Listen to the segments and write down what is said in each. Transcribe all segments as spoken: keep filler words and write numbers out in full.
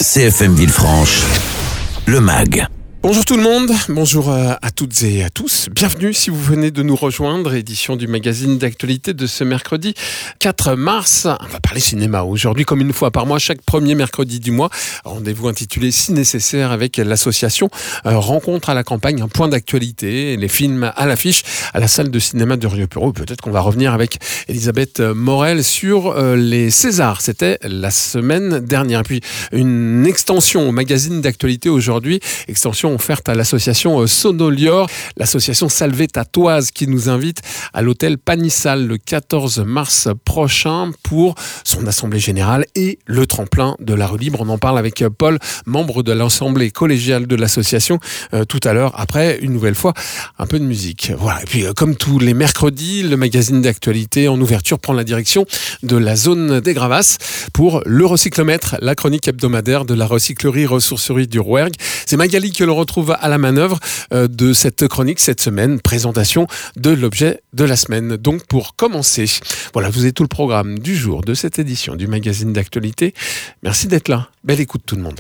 C F M Villefranche, le M A G. Bonjour tout le monde, bonjour à toutes et à tous. Bienvenue si vous venez de nous rejoindre, édition du magazine d'actualité de ce mercredi quatre mars. On va parler cinéma aujourd'hui comme une fois par mois, chaque premier mercredi du mois. Rendez-vous intitulé Si nécessaire avec l'association Rencontre à la campagne, un point d'actualité, les films à l'affiche à la salle de cinéma de Rieux-Pureau. Peut-être qu'on va revenir avec Elisabeth Morel sur les Césars. C'était la semaine dernière. Et puis une extension au magazine d'actualité aujourd'hui, extension offerte à l'association Sonolior, l'association salvétatoise qui nous invite à l'hôtel Panissal le quatorze mars prochain pour son assemblée générale et le tremplin de la rue libre. On en parle avec Paul, membre de l'assemblée collégiale de l'association, euh, tout à l'heure, après une nouvelle fois un peu de musique. Voilà. Et puis euh, comme tous les mercredis, le magazine d'actualité en ouverture prend la direction de la zone des Gravasses pour le recyclomètre, la chronique hebdomadaire de la recyclerie ressourcerie du Rouergue. C'est Magali que l'on retrouve à la manœuvre euh, de cette chronique cette semaine, présentation de l'objet de la semaine. Donc pour commencer, voilà, vous avez tout le programme du jour de cette édition du magazine d'actualité. Merci d'être là. Belle écoute tout le monde.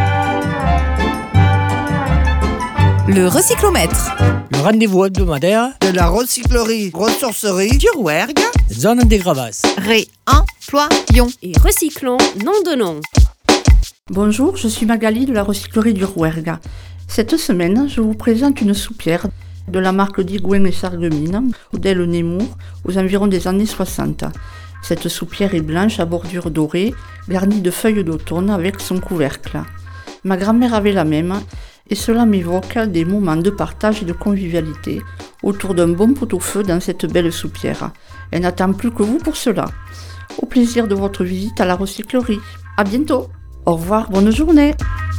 Le recyclomètre. Le rendez-vous hebdomadaire de la recyclerie ressourcerie du Rouergue. Zone des Gravasses. Réemployons et recyclons, nom de nom. Bonjour, je suis Magali de la recyclerie du Rouergue. Cette semaine, je vous présente une soupière de la marque Digoin et Sarreguemines, modèle Nemours, aux environs des années soixante. Cette soupière est blanche à bordure dorée, garnie de feuilles d'automne avec son couvercle. Ma grand-mère avait la même, et cela m'évoque des moments de partage et de convivialité autour d'un bon pot-au-feu dans cette belle soupière. Elle n'attend plus que vous pour cela. Au plaisir de votre visite à la recyclerie. À bientôt. Au revoir, bonne journée.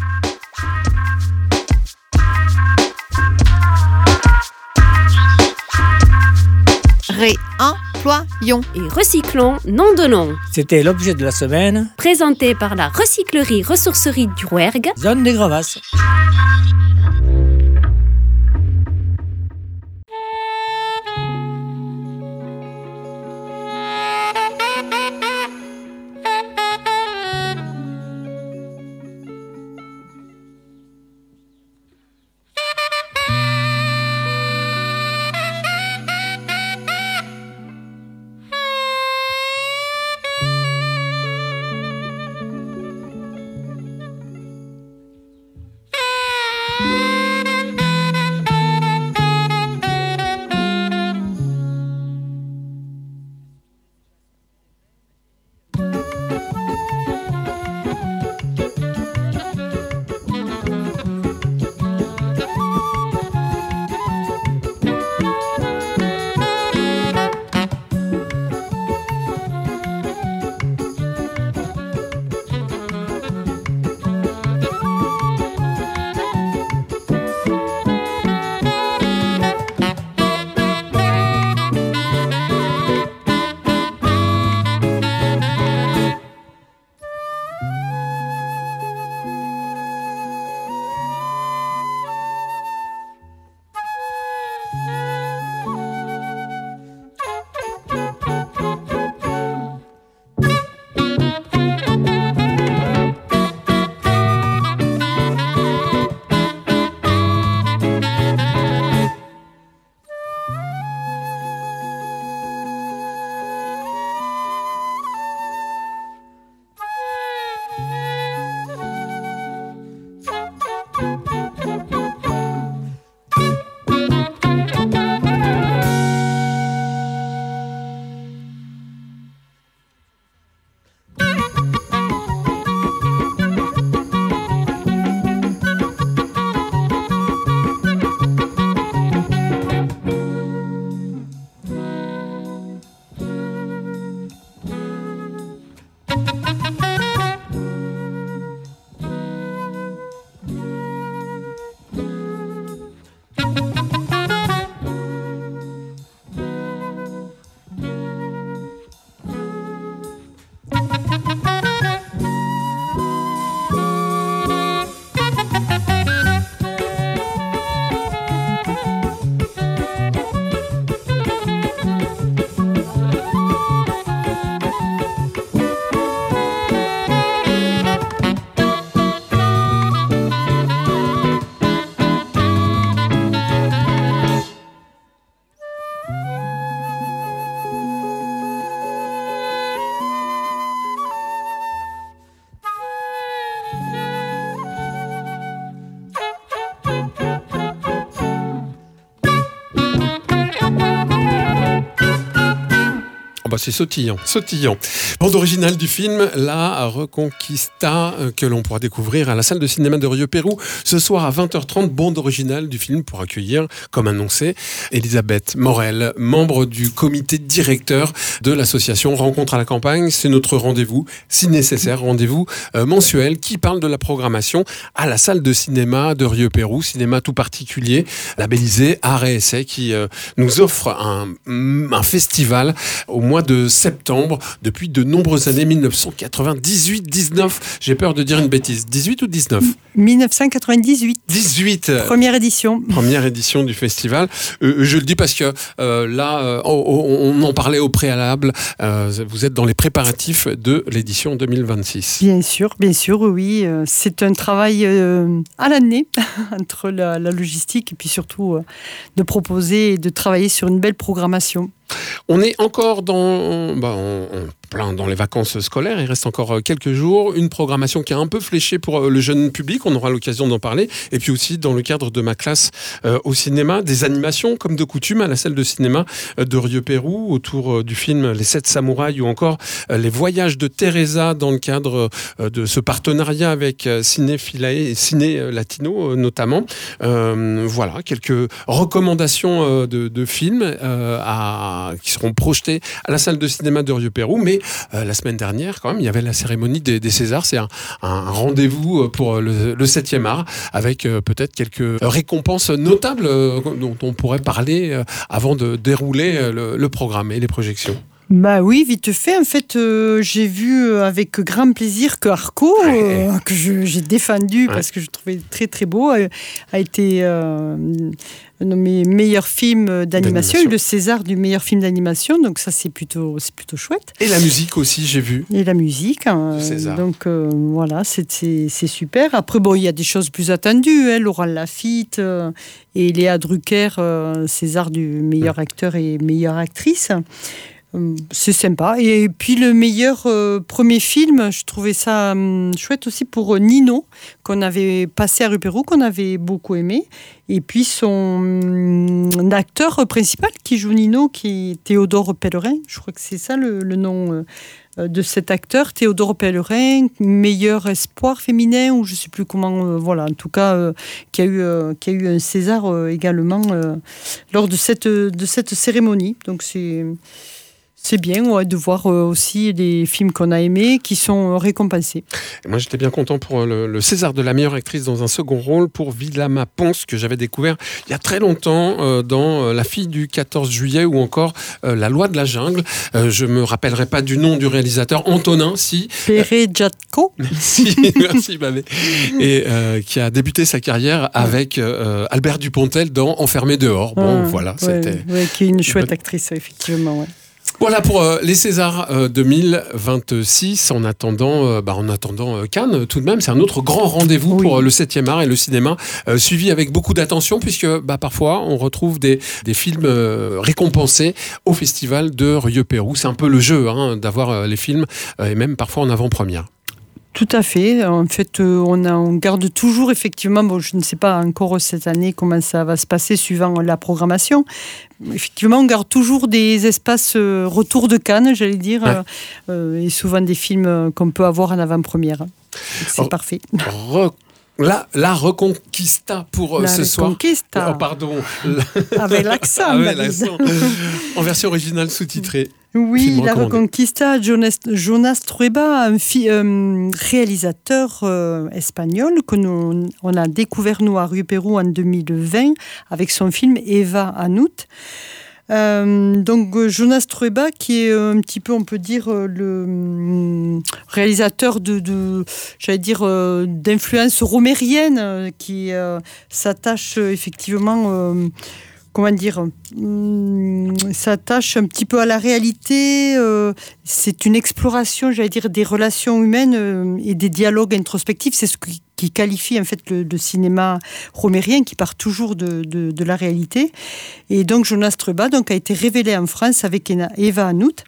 Réemployons et recyclons, nom de nom. C'était l'objet de la semaine, présenté par la recyclerie ressourcerie du Rouergue, zone des Gravasses. bah c'est sautillant, sautillant. Bande originale du film La Reconquista euh, que l'on pourra découvrir à la salle de cinéma de Rieux-Pérou ce soir à vingt heures trente. Bande originale du film pour accueillir, comme annoncé, Elisabeth Morel, membre du comité directeur de l'association Rencontre à la campagne. C'est notre rendez-vous, si nécessaire, rendez-vous euh, mensuel qui parle de la programmation à la salle de cinéma de Rieux-Pérou, cinéma tout particulier, labellisé Art et Essai, qui euh, nous offre un, un festival au mois de septembre depuis de nombreuses années, dix-neuf cent quatre-vingt-dix-huit dix-neuf. J'ai peur de dire une bêtise. dix-huit ou dix-neuf ? dix-neuf cent quatre-vingt-dix-huit. dix-huit. Première édition. Première édition du festival. Euh, je le dis parce que euh, là, euh, on, on en parlait au préalable. Euh, vous êtes dans les préparatifs de l'édition deux mille vingt-six. Bien sûr, bien sûr, oui. C'est un travail euh, à l'année entre la, la logistique et puis surtout euh, de proposer et de travailler sur une belle programmation. On est encore dans, bah, on, on, plein dans les vacances scolaires. Il reste encore quelques jours. Une programmation qui est un peu fléchée pour le jeune public. On aura l'occasion d'en parler. Et puis aussi, dans le cadre de ma classe euh, au cinéma, des animations comme de coutume à la salle de cinéma de Rieux-Pérou autour euh, du film Les Sept Samouraïs ou encore euh, Les Voyages de Teresa dans le cadre euh, de ce partenariat avec euh, Ciné-Philae et Ciné Latino euh, notamment. Euh, voilà, quelques recommandations euh, de, de films euh, à qui seront projetés à la salle de cinéma de Rieux-Pérou. Mais euh, la semaine dernière, quand même, il y avait la cérémonie des, des Césars. C'est un, un rendez-vous pour le, le septième art avec euh, peut-être quelques récompenses notables euh, dont on pourrait parler euh, avant de dérouler euh, le, le programme et les projections. Bah oui, vite fait. En fait, euh, j'ai vu avec grand plaisir que Arco, euh, ouais. que je, j'ai défendu ouais. parce que je trouvais très très beau, a, a été euh, nommé meilleur film d'animation, d'animation. Et le César du meilleur film d'animation. Donc ça, c'est plutôt, c'est plutôt chouette. Et la musique aussi, j'ai vu. Et la musique. Hein, César. Donc euh, voilà, c'est, c'est, c'est super. Après, bon, il y a des choses plus attendues. Hein, Laurent Lafitte euh, et Léa Drucker, euh, César du meilleur ouais. acteur et meilleure actrice. C'est sympa. Et puis le meilleur euh, premier film, je trouvais ça hum, chouette aussi pour Nino, qu'on avait passé à Rieux-Pérou, qu'on avait beaucoup aimé. Et puis son hum, acteur principal qui joue Nino, qui est Théodore Pellerin. Je crois que c'est ça le, le nom euh, de cet acteur. Théodore Pellerin, meilleur espoir féminin, ou je ne sais plus comment. Euh, voilà, en tout cas, euh, qui, a eu, euh, qui a eu un César euh, également euh, lors de cette, de cette cérémonie. Donc c'est... C'est bien ouais, de voir euh, aussi des films qu'on a aimés qui sont récompensés. Et moi, j'étais bien content pour le, le César de la meilleure actrice dans un second rôle pour Vilama Ponce, que j'avais découvert il y a très longtemps euh, dans euh, La fille du quatorze juillet ou encore euh, La loi de la jungle. Euh, je me rappellerai pas du nom du réalisateur, Antonin, si. Pere Jatko. Merci, merci, Babé. Et euh, qui a débuté sa carrière avec euh, Albert Dupontel dans Enfermé dehors. Bon, ah, voilà, ouais, c'était. Ouais, qui est une chouette actrice, effectivement, ouais. Voilà pour euh, les Césars euh, deux mille vingt-six. En attendant, euh, bah, en attendant euh, Cannes, tout de même, c'est un autre grand rendez-vous oui. pour euh, le septième art et le cinéma, euh, suivi avec beaucoup d'attention, puisque bah, parfois on retrouve des, des films euh, récompensés au festival de Rieux-Pérou. C'est un peu le jeu hein, d'avoir euh, les films, euh, et même parfois en avant-première. Tout à fait. En fait, euh, on, a, on garde toujours, effectivement, bon, je ne sais pas encore cette année comment ça va se passer suivant la programmation. Effectivement, on garde toujours des espaces euh, retour de Cannes, j'allais dire, ouais. euh, et souvent des films qu'on peut avoir en avant-première. C'est Alors, parfait. Re- La, la Reconquista pour la ce Reconquista. soir. Oh, pardon. Avec l'accent. Avec l'accent. En version originale sous-titrée. Oui, La Reconquista, Jonas, Jonas Trueba, un fi, euh, réalisateur euh, espagnol que nous, on a découvert nous à Rieux-Pérou en deux mille vingt avec son film Eva Hanout. Euh, donc Jonas Trueba qui est un petit peu, on peut dire, le euh, réalisateur de, de j'allais dire, euh, d'influence romérienne euh, qui euh, s'attache euh, effectivement euh, comment dire, hum, s'attache un petit peu à la réalité. Euh, c'est une exploration, j'allais dire, des relations humaines euh, et des dialogues introspectifs. C'est ce qui, qui qualifie en fait le, le cinéma romérien, qui part toujours de, de, de la réalité. Et donc Jonas Trueba donc, a été révélé en France avec Eva Hanout.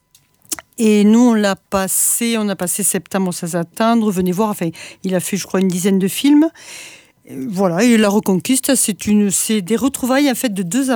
Et nous, on l'a passé, on a passé septembre sans attendre. Venez voir, enfin, il a fait, je crois, une dizaine de films. Voilà, et La Reconquista, c'est, une, c'est des retrouvailles en fait de deux amants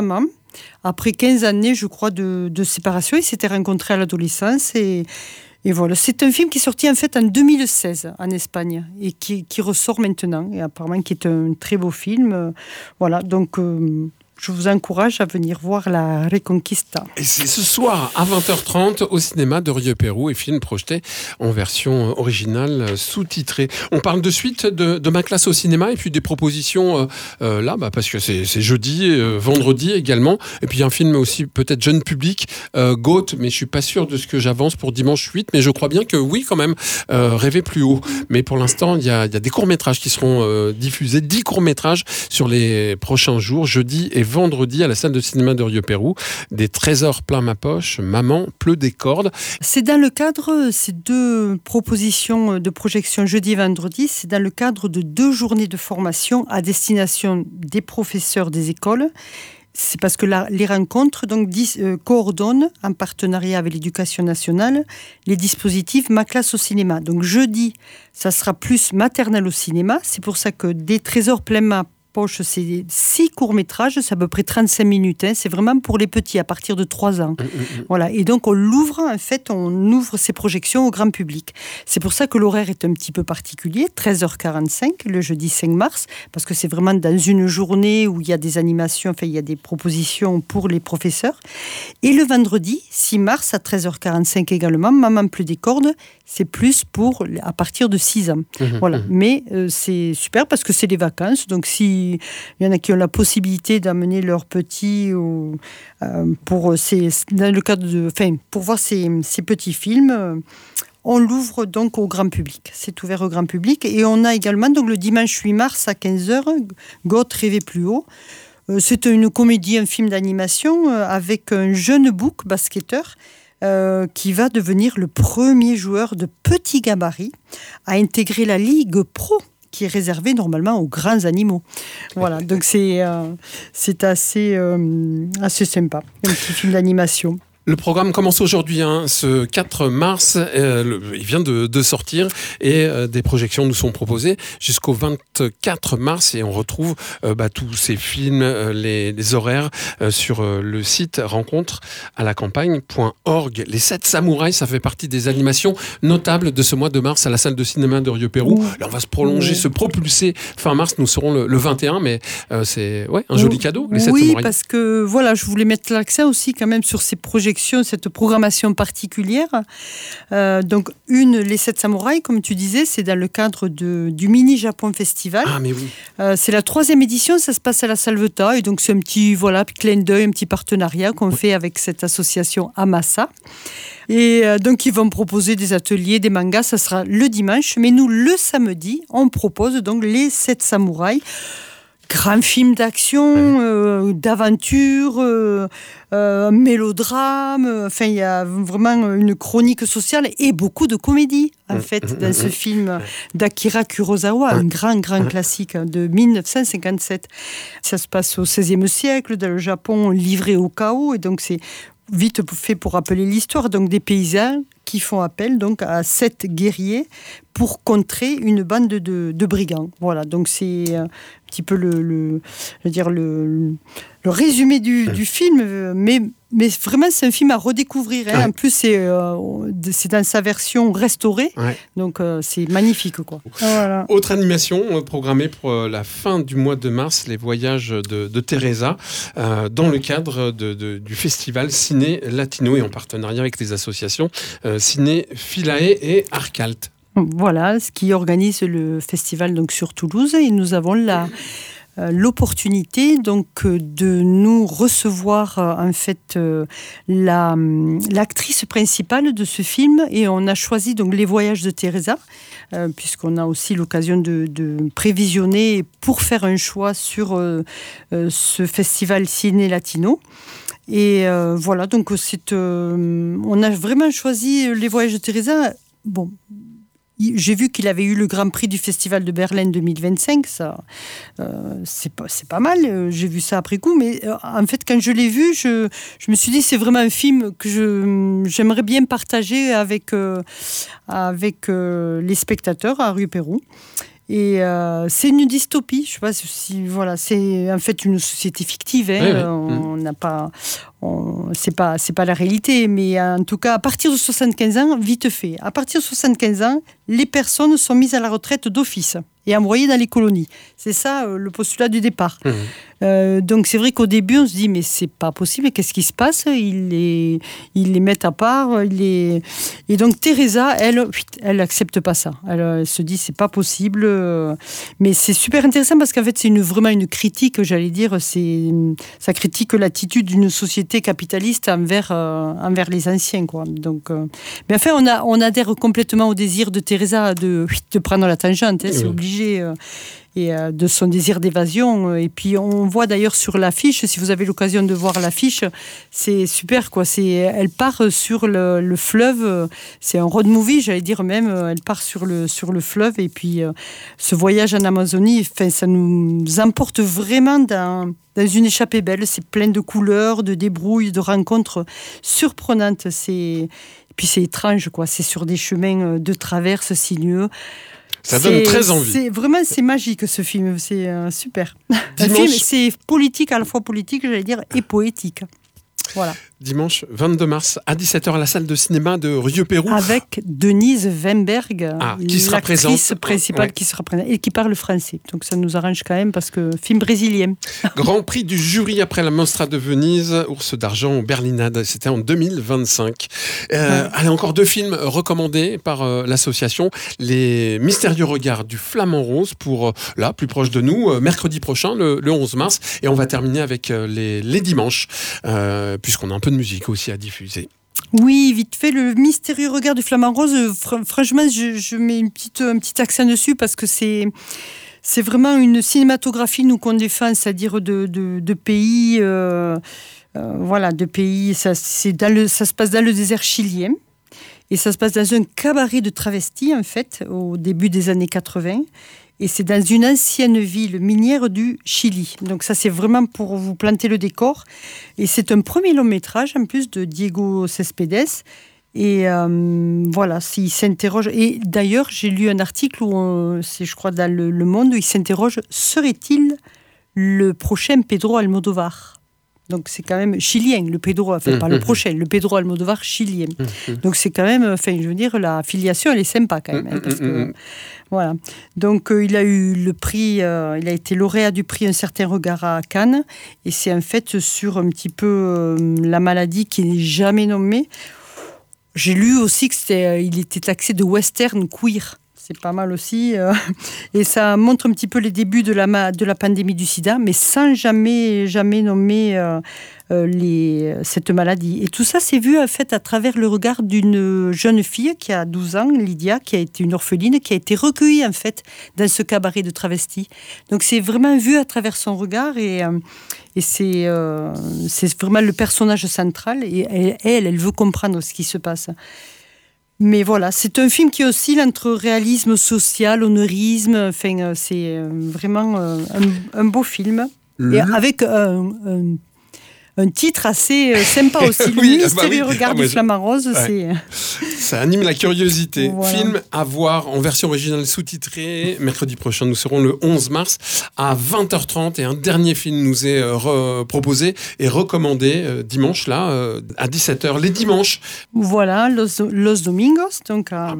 Après quinze années, je crois, de, de séparation. Ils s'étaient rencontrés à l'adolescence et, et voilà. C'est un film qui est sorti en fait en deux mille seize en Espagne et qui, qui ressort maintenant et apparemment qui est un très beau film. Voilà, donc... Euh, je vous encourage à venir voir La Reconquista. Et c'est ce soir à vingt heures trente au cinéma de Rieux-Pérou et film projeté en version originale sous-titrée. On parle de suite de, de ma classe au cinéma et puis des propositions euh, euh, là, bah, parce que c'est, c'est jeudi, euh, vendredi également. Et puis un film aussi peut-être jeune public, euh, Goat, mais je suis pas sûr de ce que j'avance pour dimanche huit, mais je crois bien que oui quand même, euh, Rêver plus haut. Mais pour l'instant, il y a, y a des courts-métrages qui seront euh, diffusés, dix courts-métrages sur les prochains jours, jeudi et vendredi à la salle de cinéma de Rieux-Pérou. Des trésors plein ma poche, Maman pleut des cordes. C'est dans le cadre, ces deux propositions de projection jeudi et vendredi, c'est dans le cadre de deux journées de formation à destination des professeurs des écoles. C'est parce que la, les rencontres donc, dis, euh, coordonnent, en partenariat avec l'Éducation nationale, les dispositifs Ma classe au cinéma. Donc jeudi, ça sera plus maternelle au cinéma. C'est pour ça que des trésors plein ma poche, c'est six courts-métrages, c'est à peu près trente-cinq minutes. Hein. C'est vraiment pour les petits, à partir de trois ans. Mmh, mmh. Voilà. Et donc, on l'ouvre, en fait, on ouvre ces projections au grand public. C'est pour ça que l'horaire est un petit peu particulier, treize heures quarante-cinq, le jeudi cinq mars, parce que c'est vraiment dans une journée où il y a des animations, enfin, il y a des propositions pour les professeurs. Et le vendredi six mars, à treize heures quarante-cinq également, Maman pleut des cordes, c'est plus pour, à partir de six ans. Mmh, voilà. Mmh. Mais euh, c'est super parce que c'est les vacances, donc si il y en a qui ont la possibilité d'amener leurs petits ou, euh, pour, ces, dans le cadre de, enfin, pour voir ces, ces petits films. Euh, on l'ouvre donc au grand public. C'est ouvert au grand public. Et on a également donc, le dimanche huit mars à quinze heures, Goat, Rêver plus haut. Euh, c'est une comédie, un film d'animation euh, avec un jeune bouc basketteur euh, qui va devenir le premier joueur de petit gabarit à intégrer la Ligue Pro, qui est réservé normalement aux grands animaux. Voilà, donc c'est, euh, c'est assez, euh, assez sympa, un petit film d'animation. Le programme commence aujourd'hui, hein, ce quatre mars, euh, le, il vient de, de sortir et euh, des projections nous sont proposées jusqu'au vingt-quatre mars et on retrouve euh, bah, tous ces films, euh, les, les horaires euh, sur euh, le site rencontre à la campagne point org. Les sept samouraïs, ça fait partie des animations notables de ce mois de mars à la salle de cinéma de Rieux-Pérou. Mmh. Là, on va se prolonger, mmh. se propulser. Fin mars, nous serons le, le vingt et un, mais euh, c'est ouais, un joli cadeau, les sept oui, samouraïs. Oui, parce que voilà, je voulais mettre l'accent aussi quand même sur ces projections, cette programmation particulière. Euh, donc, une, les sept samouraïs, comme tu disais, c'est dans le cadre de, du Mini Japon Festival. Ah, mais oui. Euh, c'est la troisième édition, ça se passe à la Salvetat, et donc c'est un petit voilà, clin d'œil, un petit partenariat qu'on oui. fait avec cette association Amasa. Et euh, donc, ils vont proposer des ateliers, des mangas, ça sera le dimanche, mais nous, le samedi, on propose donc les sept samouraïs. Grand film d'action, euh, d'aventure, euh, euh, mélodrame. Enfin, il y a vraiment une chronique sociale et beaucoup de comédie, en fait, dans ce film d'Akira Kurosawa, un grand, grand classique de dix-neuf cent cinquante-sept. Ça se passe au seizième siècle, dans le Japon livré au chaos, et donc c'est vite fait pour rappeler l'histoire. Donc des paysans qui font appel donc à sept guerriers pour contrer une bande de, de brigands. Voilà, donc c'est un petit peu le, le, je veux dire le, le résumé du, du film, mais, mais vraiment c'est un film à redécouvrir. Hein. Ouais. En plus, c'est, euh, c'est dans sa version restaurée, ouais. donc euh, c'est magnifique, quoi. Voilà. Autre animation programmée pour la fin du mois de mars, les voyages de, de Teresa, euh, dans le cadre de, de, du festival Ciné Latino et en partenariat avec les associations euh, Ciné Philae et Arcalt. Voilà, ce qui organise le festival donc sur Toulouse, et nous avons la euh, l'opportunité donc de nous recevoir euh, en fait euh, la l'actrice principale de ce film, et on a choisi donc Les Voyages de Teresa euh, puisqu'on a aussi l'occasion de, de prévisionner pour faire un choix sur euh, euh, ce festival Ciné Latino. Et euh, voilà, donc c'est, euh, on a vraiment choisi Les Voyages de Teresa. Bon, j'ai vu qu'il avait eu le Grand Prix du Festival de Berlin deux mille vingt-cinq, ça, euh, c'est, pas, c'est pas mal, j'ai vu ça après coup, mais euh, en fait, quand je l'ai vu, je, je me suis dit, c'est vraiment un film que je, j'aimerais bien partager avec, euh, avec euh, les spectateurs à Rieux-Pérou. Et euh, c'est une dystopie. Je sais pas si voilà, c'est en fait une société fictive. Hein, oui, oui. On n'a pas, on, c'est pas, c'est pas la réalité. Mais en tout cas, à partir de soixante-quinze ans, vite fait. À partir de soixante-quinze ans, les personnes sont mises à la retraite d'office et envoyées dans les colonies. C'est ça euh, le postulat du départ. Mmh. Euh, donc c'est vrai qu'au début on se dit mais c'est pas possible, qu'est-ce qui se passe, ils les, ils les mettent à part, ils les... et donc Teresa elle, elle accepte pas ça, elle, elle se dit c'est pas possible, mais c'est super intéressant parce qu'en fait c'est une, vraiment une critique, j'allais dire, c'est, ça critique l'attitude d'une société capitaliste envers, euh, envers les anciens quoi. Donc, euh... mais enfin on, a, on adhère complètement au désir de Teresa de, de prendre la tangente, hein, c'est obligé. Euh... et euh, de son désir d'évasion. Et puis on voit d'ailleurs sur l'affiche, si vous avez l'occasion de voir l'affiche, c'est super quoi. C'est, elle part sur le, le fleuve, c'est un road movie, j'allais dire même, elle part sur le, sur le fleuve et puis euh, ce voyage en Amazonie, enfin, ça nous emporte vraiment dans, dans une échappée belle, c'est plein de couleurs, de débrouilles, de rencontres surprenantes. C'est... Et puis c'est étrange quoi, c'est sur des chemins de traverse sinueux. Ça donne c'est, très envie. C'est, vraiment, c'est magique ce film, c'est euh, super. Dimanche... Un film, c'est politique, à la fois politique, j'allais dire, et poétique. Voilà. Dimanche vingt-deux mars à dix-sept heures à la salle de cinéma de Rieux-Pérou. Avec Denise Weinberg, ah, qui sera l'actrice présente. principale ouais. qui sera présente et qui parle français. Donc ça nous arrange quand même parce que film brésilien. Grand prix du jury après la Mostra de Venise, Ours d'argent au Berlinade, c'était en deux mille vingt-cinq. Euh, ouais. Allez, encore deux films recommandés par euh, l'association. Les mystérieux regards du Flamant Rose pour, euh, là, plus proche de nous, euh, mercredi prochain, le, le onze mars. Et on va terminer avec euh, les, les dimanches, euh, puisqu'on a un peu de musique aussi à diffuser. Oui, vite fait, le mystérieux regard du Flamant Rose, fr- franchement, je, je mets une petite, un petit accent dessus parce que c'est, c'est vraiment une cinématographie, nous, qu'on défend, c'est-à-dire de, de, de pays, euh, euh, voilà, de pays, ça, c'est dans le, ça se passe dans le désert chilien et ça se passe dans un cabaret de travestis, en fait, au début des années quatre-vingts. Et c'est dans une ancienne ville minière du Chili. Donc ça, c'est vraiment pour vous planter le décor. Et c'est un premier long métrage, en plus, de Diego Céspedes. Et euh, voilà, il s'interroge. Et d'ailleurs, j'ai lu un article, où on, c'est, je crois, dans le, le Monde, où il s'interroge, serait-il le prochain Pedro Almodóvar ? Donc c'est quand même chilien, le Pedro, enfin mmh, pas mmh, le prochain, le Pedro Almodóvar chilien. Mmh, Donc c'est quand même, enfin je veux dire, la filiation elle est sympa quand même, hein, parce que voilà. Donc euh, il a eu le prix, euh, il a été lauréat du prix Un certain regard à Cannes, et c'est en fait sur un petit peu euh, la maladie qui n'est jamais nommée. J'ai lu aussi que c'était, euh, il était taxé de western queer. C'est pas mal aussi. Euh, et ça montre un petit peu les débuts de la, de la pandémie du sida, mais sans jamais, jamais nommer euh, euh, les, cette maladie. Et tout ça, c'est vu en fait à travers le regard d'une jeune fille qui a douze ans, Lydia, qui a été une orpheline, qui a été recueillie en fait dans ce cabaret de travestis. Donc c'est vraiment vu à travers son regard et, euh, et c'est, euh, c'est vraiment le personnage central. Et elle, elle, elle veut comprendre ce qui se passe. Mais voilà, c'est un film qui oscille entre réalisme social, honorisme. Enfin, c'est vraiment un, un beau film. Mmh. Et avec un, un, un titre assez sympa aussi. Le oui, mystérieux bah oui. regard ah, du Flamant Rose, ouais. c'est... Ça anime la curiosité. Voilà. Film à voir en version originale sous-titrée. Mercredi prochain, nous serons le onze mars à vingt heures trente. Et un dernier film nous est euh, proposé et recommandé euh, dimanche, là, euh, à dix-sept heures, les dimanches. Voilà, Los, Los Domingos, donc euh,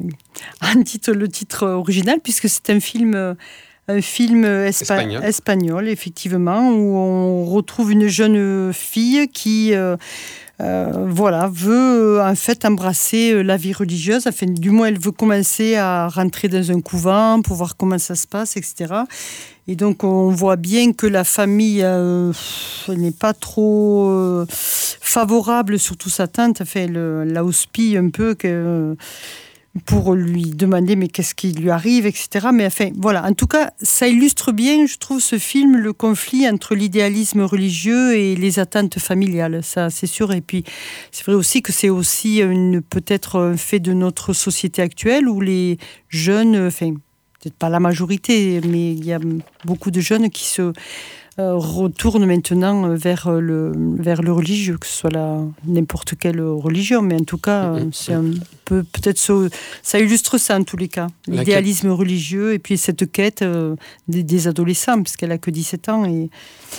un titre, le titre original, puisque c'est un film... Euh, Un film espa- espagnol. espagnol, effectivement, où on retrouve une jeune fille qui, euh, euh, voilà, veut en fait embrasser la vie religieuse. Enfin, du moins, elle veut commencer à rentrer dans un couvent pour voir comment ça se passe, et cetera. Et donc, on voit bien que la famille euh, n'est pas trop euh, favorable, surtout sa tante. Enfin, elle la houspille un peu que... pour lui demander mais qu'est-ce qui lui arrive, et cetera. Mais enfin, voilà. En tout cas, ça illustre bien, je trouve, ce film, le conflit entre l'idéalisme religieux et les attentes familiales. Ça, c'est sûr. Et puis, c'est vrai aussi que c'est aussi une, peut-être un fait de notre société actuelle où les jeunes, enfin, peut-être pas la majorité, mais il y a beaucoup de jeunes qui se euh, retourne maintenant vers le, vers le religieux, que ce soit la, n'importe quelle religion, mais en tout cas, mmh. c'est un peu, peut-être ça, ça illustre ça en tous les cas, l'idéalisme quête. religieux et puis cette quête euh, des, des adolescents, puisqu'elle a que dix-sept ans, et,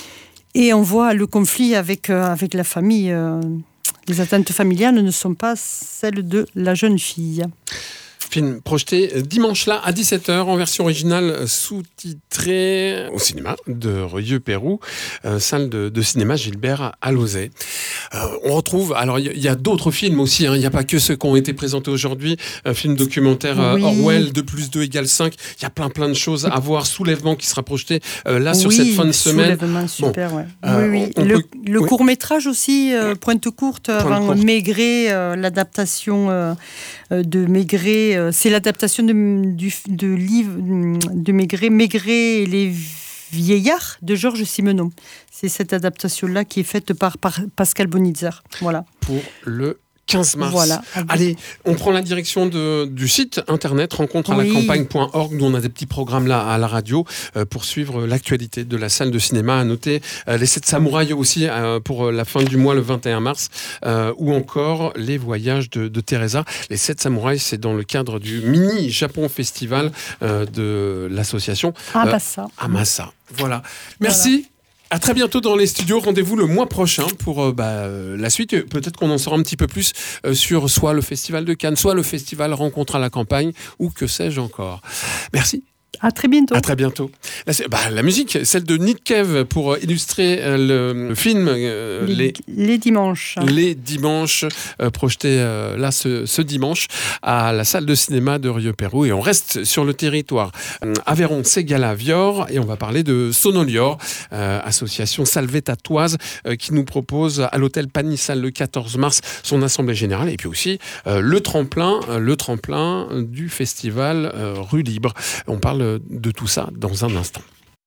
et on voit le conflit avec, euh, avec la famille. Euh, les attentes familiales ne sont pas celles de la jeune fille. Film projeté dimanche là à dix-sept heures en version originale sous-titrée au cinéma de Rieux-Pérou, euh, salle de, de cinéma Gilbert Alauzet. Euh, on retrouve, alors il y, y a d'autres films aussi, il hein, n'y a pas que ceux qui ont été présentés aujourd'hui, un film documentaire euh, oui. Orwell, deux plus deux égale cinq, il y a plein plein de choses à voir, Soulèvement qui sera projeté euh, là oui, sur cette fin de semaine. Soulèvement, super, bon, ouais. Euh, oui, oui. On, on le, peut... le oui. court-métrage aussi, euh, Pointe Courte, Pointe avant courte. Maigret, euh, l'adaptation euh, de Maigret. C'est l'adaptation de, du, de livre de Maigret, Maigret et les vieillards de Georges Simenon. C'est cette adaptation-là qui est faite par, par Pascal Bonitzer. Voilà. Pour le quinze mars. Voilà. Allez, on prend la direction de, du site internet rencontre à la campagne point org. Nous, on a des petits programmes là à la radio euh, pour suivre l'actualité de la salle de cinéma. À noter euh, les sept samouraïs aussi euh, pour la fin du mois, le vingt et un mars, euh, ou encore les voyages de, de Teresa. Les sept samouraïs, c'est dans le cadre du mini Japon Festival euh, de l'association Amasa. Euh, Amasa. Voilà. Merci. Voilà. À très bientôt dans les studios. Rendez-vous le mois prochain pour euh, bah, euh, la suite. Peut-être qu'on en saura un petit peu plus euh, sur soit le Festival de Cannes, soit le Festival Rencontre à la campagne, ou que sais-je encore. Merci. À très bientôt. À très bientôt. La, bah, la musique, celle de Nick Cave pour illustrer euh, le, le film euh, les, les, les dimanches. Les dimanches, euh, projeté euh, là ce, ce dimanche à la salle de cinéma de Rieux-Pérou. Et on reste sur le territoire euh, Aveyron-Ségala-Vior et on va parler de Sonolior, euh, association salvétatoise euh, qui nous propose à l'hôtel Panissal le quatorze mars son assemblée générale et puis aussi euh, le tremplin, euh, le tremplin du festival euh, Rue Libre. On parle de tout ça dans un instant.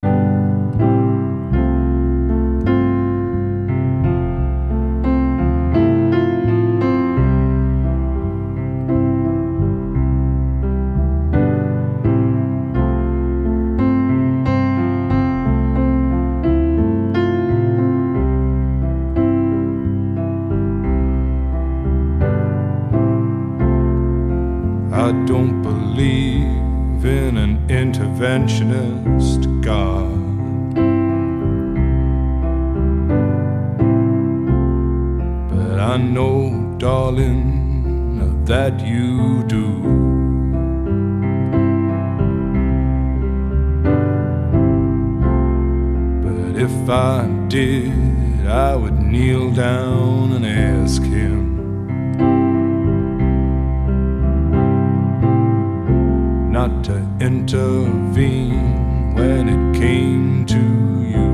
I don't believe in an interventionist God. But I know, darling, that you do. But if I did, I would kneel down and ask him not to intervene when it came to you.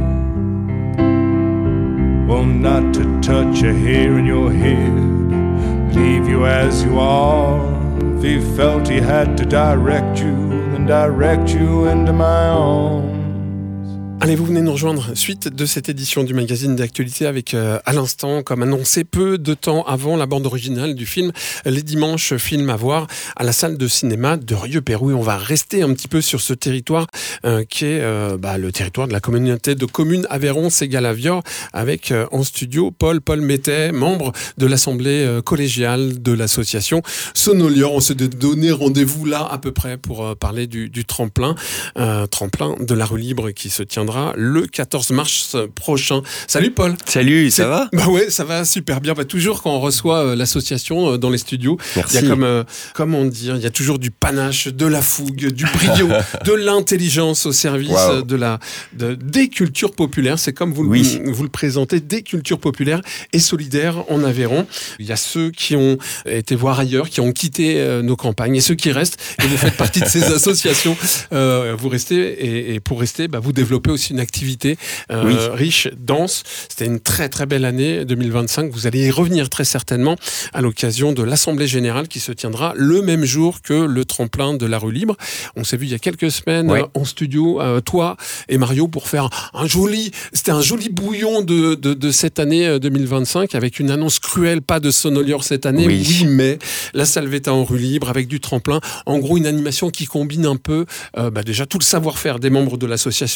Well, not to touch a hair in your head, leave you as you are. If he felt he had to direct you, then direct you into my arms. Allez, vous venez nous rejoindre, suite de cette édition du magazine d'actualité avec, euh, à l'instant, comme annoncé peu de temps avant, la bande originale du film Les Dimanches, film à voir à la salle de cinéma de Rieux-Pérou. Et on va rester un petit peu sur ce territoire euh, qui est euh, bah, le territoire de la communauté de communes Aveyron-Ségala-Vior avec euh, en studio Paul, Paul Métet, membre de l'assemblée euh, collégiale de l'association Sonolior. On s'est donné rendez-vous là à peu près pour euh, parler du, du tremplin, euh, tremplin de la rue Libre qui se tiendra le quatorze mars prochain. Salut Paul. Salut, ça C'est... va ? Bah ouais, ça va super bien. Bah, toujours quand on reçoit euh, l'association euh, dans les studios, Merci. il y a comme, euh, comment dire, il y a toujours du panache, de la fougue, du brio, de l'intelligence au service wow. euh, de la, de, des cultures populaires. C'est comme vous, oui. le, vous le présentez, des cultures populaires et solidaires en Aveyron. Il y a ceux qui ont été voir ailleurs, qui ont quitté euh, nos campagnes et ceux qui restent. Et vous faites partie de ces associations. Euh, vous restez et, et pour rester, bah, vous développez aussi une activité euh, oui. riche, dense. C'était une très très belle année deux mille vingt-cinq. Vous allez y revenir très certainement à l'occasion de l'Assemblée Générale qui se tiendra le même jour que le tremplin de la rue Libre. On s'est vu il y a quelques semaines ouais. euh, en studio, euh, toi et Mario, pour faire un joli, c'était un joli bouillon de, de, de cette année deux mille vingt-cinq avec une annonce cruelle, pas de Sonolior cette année, oui, oui mais la Salvéta en rue Libre avec du tremplin. En gros, une animation qui combine un peu euh, bah déjà tout le savoir-faire des membres de l'association et puis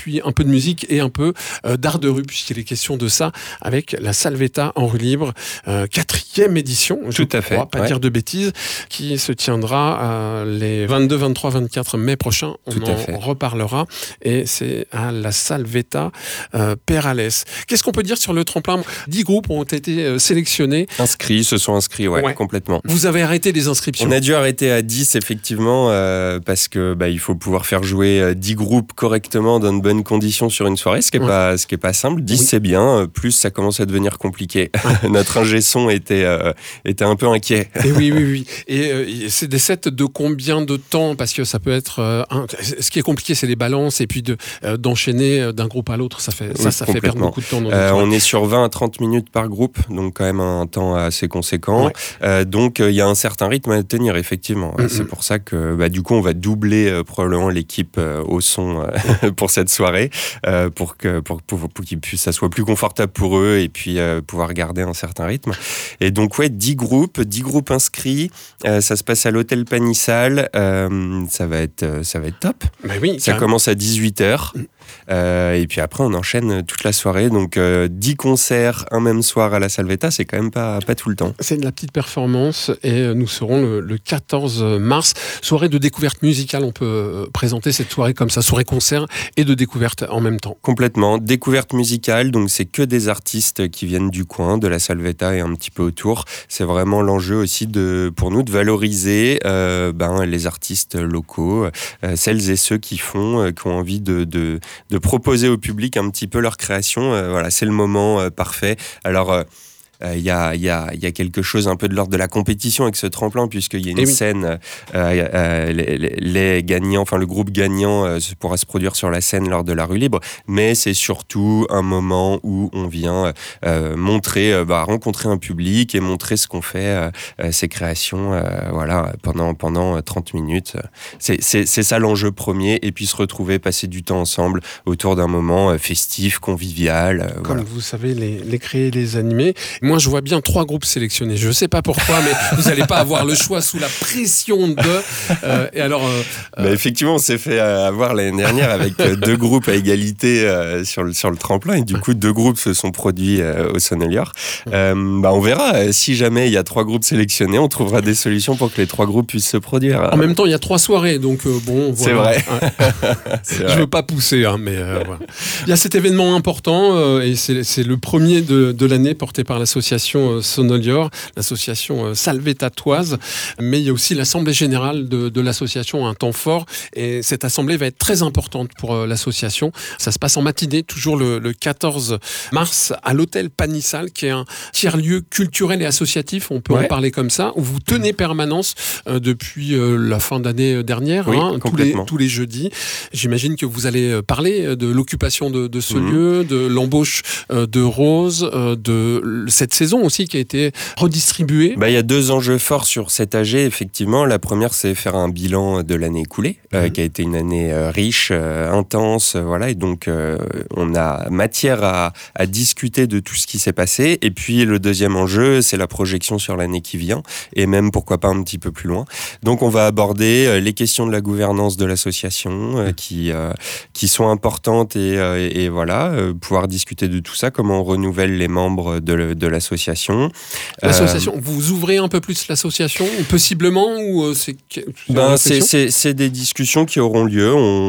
puis un peu de musique et un peu euh, d'art de rue, puisqu'il est question de ça, avec la Salvetta en rue libre, euh, quatrième édition, je Tout à fait, crois, pas ouais. dire de bêtises, qui se tiendra euh, les vingt-deux, vingt-trois, vingt-quatre mai prochains. On Tout à en fait. reparlera. Et c'est à la Salvetta euh, Perales. Qu'est-ce qu'on peut dire sur le tremplin ? Dix groupes ont été euh, sélectionnés. Inscrits, se sont inscrits, ouais, Ouais. complètement. Vous avez arrêté les inscriptions. On a dû arrêter à dix, effectivement, euh, parce que bah, il faut pouvoir faire jouer euh, dix groupes correctement dans de bonnes conditions sur une soirée, ce qui n'est Ouais. pas, ce qui est pas simple. dix, Oui. c'est bien, euh, plus ça commence à devenir compliqué. Notre ingé son était, euh, était un peu inquiet. Et oui, oui, oui. Et euh, c'est des sets de combien de temps ? Parce que ça peut être... euh, un... Ce qui est compliqué, c'est les balances, et puis de, euh, d'enchaîner d'un groupe à l'autre. Ça, fait, ça, Oui, ça fait perdre complètement. beaucoup de temps. Dans Euh, notre on est sur vingt à trente minutes par groupe, donc quand même un temps assez conséquent. Ouais. Euh, donc il euh, y a un certain rythme à tenir, effectivement. Mm-hmm. C'est pour ça que bah, du coup on va doubler euh, probablement l'équipe euh, au son euh, pour cette soirée, euh, pour que pour, pour, pour qu'ils puissent, ça soit plus confortable pour eux et puis euh, pouvoir garder un certain rythme. Et donc ouais, dix groupes, dix groupes inscrits. Euh, ça se passe à l'hôtel Panissal. Euh, ça va être ça va être top. Bah oui, Ça carrément. commence à dix-huit heures. Euh, et puis après, on enchaîne toute la soirée. Donc, euh, dix concerts un même soir à la Salvetta, c'est quand même pas, pas tout le temps. C'est de la petite performance et nous serons le, le quatorze mars. Soirée de découverte musicale, on peut présenter cette soirée comme ça, soirée concert et de découverte en même temps. Complètement. Découverte musicale, donc c'est que des artistes qui viennent du coin, de la Salvetta et un petit peu autour. C'est vraiment l'enjeu aussi de, pour nous de valoriser euh, ben, les artistes locaux, euh, celles et ceux qui font, euh, qui ont envie de, de de proposer au public un petit peu leur création. Euh, voilà, c'est le moment euh, parfait. Alors, il euh, y, a, y, a, y a quelque chose un peu de l'ordre de la compétition avec ce tremplin, puisqu'il y a une Et oui. scène, euh, euh, les, les, les gagnants, enfin le groupe gagnant euh, pourra se produire sur la scène lors de la rue libre, mais c'est surtout un moment où on vient euh, montrer, euh, bah, rencontrer un public et montrer ce qu'on fait, euh, ses créations, euh, voilà, pendant, pendant trente minutes. C'est, c'est, c'est ça l'enjeu premier, et puis se retrouver, passer du temps ensemble autour d'un moment euh, festif, convivial. Euh, Comme voilà. vous savez, les, les créer, les animer. Moi, je vois bien trois groupes sélectionnés. Je ne sais pas pourquoi, mais vous n'allez pas avoir le choix sous la pression de... Euh, et alors, euh, Bah, effectivement, on s'est fait avoir l'année dernière avec deux groupes à égalité euh, sur, le, sur le tremplin, et du coup, deux groupes se sont produits euh, au Sonnelier. Euh, bah, on verra. Si jamais il y a trois groupes sélectionnés, on trouvera des solutions pour que les trois groupes puissent se produire. En même temps, il y a trois soirées, donc euh, bon, voilà. C'est vrai. Ouais. C'est Je vrai. veux pas pousser, hein, mais euh, voilà. Il y a cet événement important, euh, et c'est, c'est le premier de, de l'année porté par l'association euh, Sonnelier, l'association euh, salvettatoise, mais il y a aussi l'assemblée générale de, de l'association, un temps fort, et cette assemblée va être très importante pour euh, l'association. Ça se passe en matinée, toujours le, le quatorze mars, à l'hôtel Panissal, qui est un tiers-lieu culturel et associatif, on peut Ouais. en parler comme ça, où vous tenez permanence euh, depuis euh, la fin d'année dernière, Oui, hein, tous les, complètement. tous les jeudis. J'imagine que vous allez parler de l'occupation de, de ce Mhm. lieu, de l'embauche euh, de Rose, euh, de cette saison aussi qui a été redistribuée. Bah, il y a deux enjeux forts sur cet A G, effectivement. La première, c'est faire un bilan de l'année écoulée, euh, Mhm. qui a été une année euh, riche, euh, intense, euh, voilà. Et donc, euh, on a matière à, à discuter de tout ce qui s'est passé. Et puis, le deuxième enjeu, c'est la projection sur l'année qui vient, et même, pourquoi pas, un petit peu plus loin. Donc, on va aborder euh, les questions de la gouvernance de l'association, euh, qui, euh, qui sont importantes, et, euh, et, et voilà, euh, pouvoir discuter de tout ça, comment on renouvelle les membres de, le- de l'association. L'association, vous ouvrez un peu plus l'association, possiblement, ou euh, c'est... c'est une Ben, c'est, réflexion c'est, c'est des discussions qui auront lieu,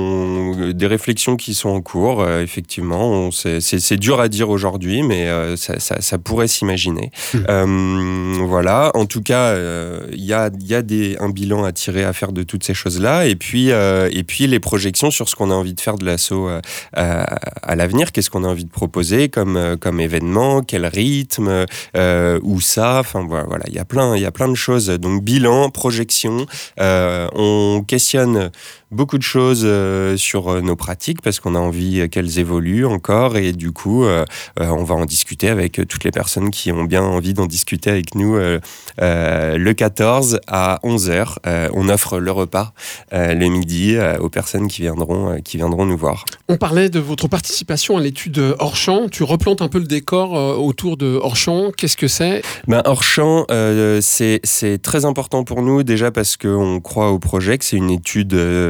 on, des réflexions qui sont en cours, euh, effectivement. On, c'est, c'est, c'est dur à dire aujourd'hui, mais euh, ça, ça, ça pourrait s'imaginer. Mmh. Euh, voilà, en tout cas, il euh, y a, y a des, un bilan à tirer, à faire de toutes ces choses-là, et puis, euh, et puis les projections sur ce qu'on a envie de faire de l'asso euh, à, à l'avenir, qu'est-ce qu'on a envie de proposer comme, euh, comme événement, quel rythme, euh, où ça, enfin voilà, il y a plein, il y a plein de choses. Donc bilan, projection, euh, on questionne beaucoup de choses euh, sur nos pratiques parce qu'on a envie qu'elles évoluent encore, et du coup euh, euh, on va en discuter avec toutes les personnes qui ont bien envie d'en discuter avec nous euh, euh, le quatorze à onze heures. Euh, on offre le repas euh, le midi euh, aux personnes qui viendront, euh, qui viendront nous voir. On parlait de votre participation à l'étude hors-champ. Tu replantes un peu le décor euh, autour de hors-champ. Qu'est-ce que c'est ? Ben, hors-champ, euh, c'est, c'est très important pour nous, déjà parce qu'on croit au projet, que c'est une étude euh,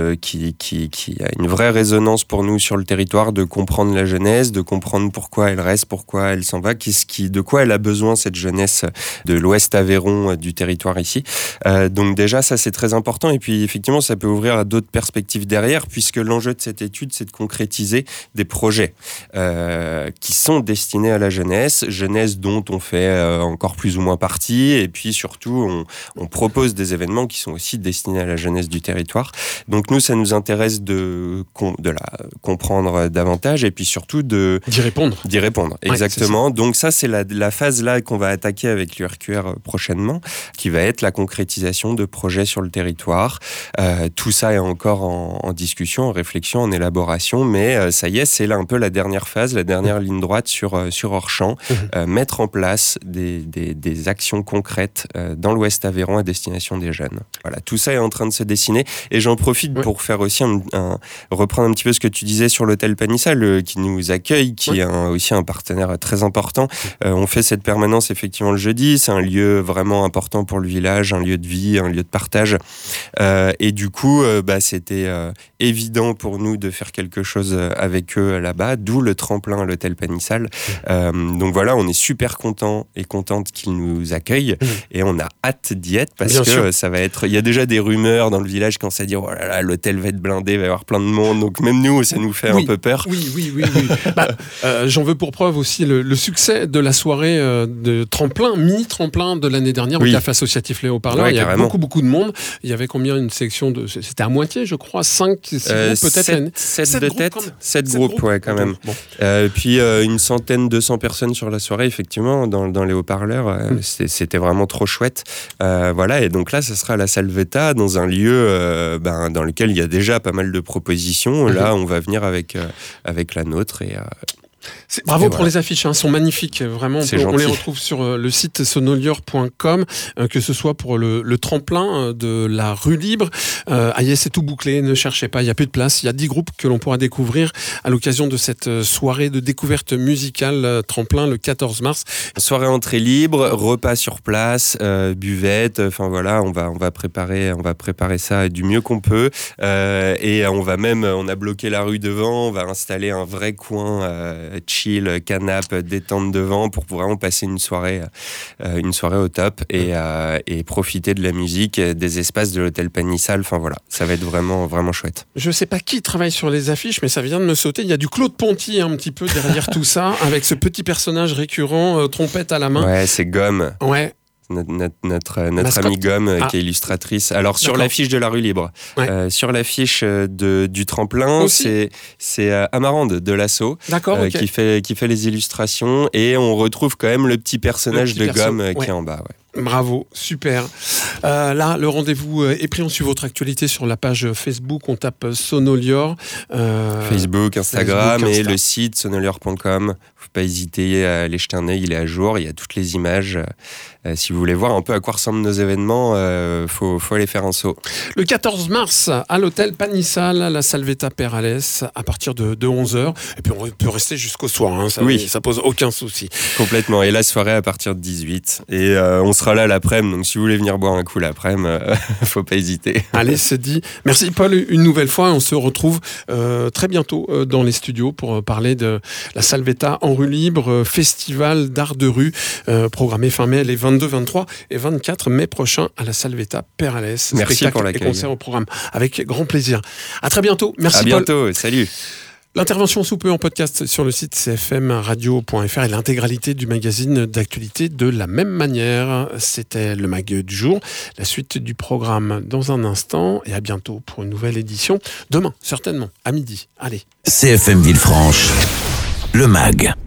de, qui, qui, qui a une vraie résonance pour nous sur le territoire, de comprendre la jeunesse, de comprendre pourquoi elle reste, pourquoi elle s'en va, qu'est-ce qui, de quoi elle a besoin, cette jeunesse de l'Ouest Aveyron, euh, du territoire ici. Euh, donc déjà, ça c'est très important. Et puis effectivement, ça peut ouvrir à d'autres perspectives derrière, puisque l'enjeu de cette étude, c'est de concrétiser des projets euh, qui sont destinés à la jeunesse, jeunesse dont on fait euh, encore plus ou moins partie, et puis surtout, on, on propose des événements qui sont aussi destinés à la jeunesse du territoire. Donc nous, ça nous intéresse de, de la comprendre davantage, et puis surtout de... D'y répondre. D'y répondre, exactement. Ouais, ça. Donc ça, c'est la, la phase là qu'on va attaquer avec l'U R Q R prochainement, qui va être la concrétisation de projets sur le territoire. Euh, tout ça est encore en, en discussion, en réflexion, en élaboration, mais euh, ça y est, c'est là un peu la dernière phase, la dernière ligne droite sur, euh, sur hors-champ, mmh. euh, mettre en place des, des, des actions concrètes euh, dans l'Ouest Aveyron à destination des jeunes. Voilà, tout ça est en train de se dessiner, et j'en profite ouais. pour faire aussi un, un, reprendre un petit peu ce que tu disais sur l'hôtel Panissal, euh, qui nous accueille, qui ouais. est un, aussi un partenaire très important. Euh, on fait cette permanence effectivement le jeudi, c'est un lieu vraiment important pour le village, un lieu de vie, un lieu de partage, euh, et du coup, euh, bah, c'était euh, évident pour nous de faire quelque chose avec eux là-bas, d'où le tremplin à l'hôtel Panissal. Euh, donc voilà, on est super contents et contentes qu'ils nous accueillent, mmh. et on a hâte d'y être, parce Bien que sûr. ça va être... Il y a déjà des rumeurs dans le village quand ça dit oh là là, l'hôtel va être blindé, il va y avoir plein de monde, donc même nous, ça nous fait oui. un peu peur. Oui, oui, oui. oui. bah, euh, j'en veux pour preuve aussi le, le succès de la soirée euh, de tremplin, mini-tremplin de l'année dernière oui. au Café Associatif Les Haut-Parleurs. Ouais, il y a carrément. beaucoup, beaucoup de monde. Il y avait combien, une section de... C'était à moitié, je crois, cinq, six euh, groupes peut-être. sept de tête, sept groupes, ouais, quand même. Bon. Euh, puis euh, une centaine, deux cents personnes sur la soirée, effectivement, dans, dans les haut-parleurs. Euh, mmh. C'était vraiment trop chouette. Euh, voilà, et donc là, ça sera à la Salvetta, dans un lieu euh, ben, dans lequel il y a déjà pas mal de propositions. Mmh. Là, on va venir avec, euh, avec la nôtre et... Euh, C'est, bravo pour voilà. les affiches, hein, elles sont magnifiques, vraiment. On, on les retrouve sur euh, le site sonolior point com, euh, que ce soit pour le, le tremplin euh, de la rue Libre. Euh, Aïe, c'est tout bouclé, ne cherchez pas, il n'y a plus de place. Il y a dix groupes que l'on pourra découvrir à l'occasion de cette euh, soirée de découverte musicale euh, tremplin le quatorze mars. Soirée entrée libre, repas sur place, euh, buvette, enfin voilà, on va, on, va préparer, on va préparer ça du mieux qu'on peut. Euh, et on va même, on a bloqué la rue devant, on va installer un vrai coin euh, chill, canapé, détente devant pour vraiment passer une soirée, euh, une soirée au top et, euh, et profiter de la musique, des espaces de l'hôtel Panissal. Enfin voilà, ça va être vraiment, vraiment chouette. Je sais pas qui travaille sur les affiches, mais ça vient de me sauter. Il y a du Claude Ponty un petit peu derrière tout ça, avec ce petit personnage récurrent, euh, trompette à la main. Ouais, c'est Gomme. Ouais. Notre, notre, notre, notre amie Gomme, ah. qui est illustratrice. Alors, sur D'accord. l'affiche de la rue Libre, ouais. euh, sur l'affiche de, du tremplin, Aussi. c'est, c'est euh, Amarande de l'Asso euh, okay. qui, fait, qui fait les illustrations. Et on retrouve quand même le petit personnage le petit de perso. Gomme ouais. qui est en bas. Ouais. Bravo, super. Euh, là, le rendez-vous est pris. On suit votre actualité sur la page Facebook. On tape Sonolior. Euh, Facebook, Instagram Facebook, Insta. Et le site sonolior point com. Faut pas hésiter à aller jeter un œil. Il est à jour. Il y a toutes les images. Euh, si vous voulez voir un peu à quoi ressemblent nos événements, euh, faut, faut aller faire un saut. Le quatorze mars, à l'hôtel Panissal, à la Salvetta Perales, à partir de, de onze heures. Et puis on peut rester jusqu'au soir. Hein, ça, oui. ça pose aucun souci. Complètement. Et la soirée à partir de dix-huit. Et euh, on sera là l'après-midi, donc si vous voulez venir boire un coup l'après-midi, euh, faut pas hésiter. Allez, c'est dit. Merci Paul une nouvelle fois. On se retrouve euh, très bientôt euh, dans les studios pour euh, parler de la Salvetta en rue libre, euh, festival d'art de rue, euh, programmé fin mai les vingt-deux, vingt-trois et vingt-quatre mai prochains à la Salvetta Perales. Merci Spectacle pour l'accueil. Et concert au programme. Avec grand plaisir. À très bientôt. Merci Paul. À bientôt. Paul. Salut. L'intervention sous peu en podcast sur le site c f m radio point f r et l'intégralité du magazine d'actualité de la même manière. C'était le Mag du jour. La suite du programme dans un instant et à bientôt pour une nouvelle édition. Demain, certainement, à midi. Allez. C F M Villefranche, le Mag.